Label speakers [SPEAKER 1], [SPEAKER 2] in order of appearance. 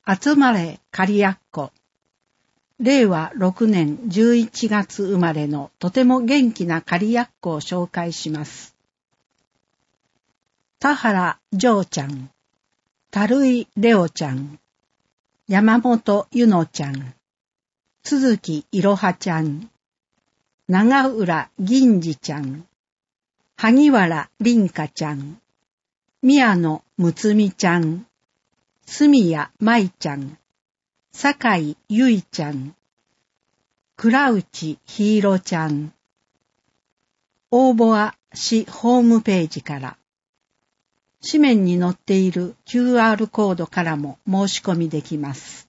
[SPEAKER 1] 集まれ仮やっこ。令和6年11月生まれのとても元気な仮やっこを紹介します。田原嬢ちゃん、樽井レオちゃん、山本ゆのちゃん、鈴木いろはちゃん、長浦銀次ちゃん、萩原凛香ちゃん、宮野むつみちゃん、住谷舞ちゃん、坂井ゆいちゃん、倉内ひいろちゃん。応募は市ホームページから。紙面に載っている QR コードからも申し込みできます。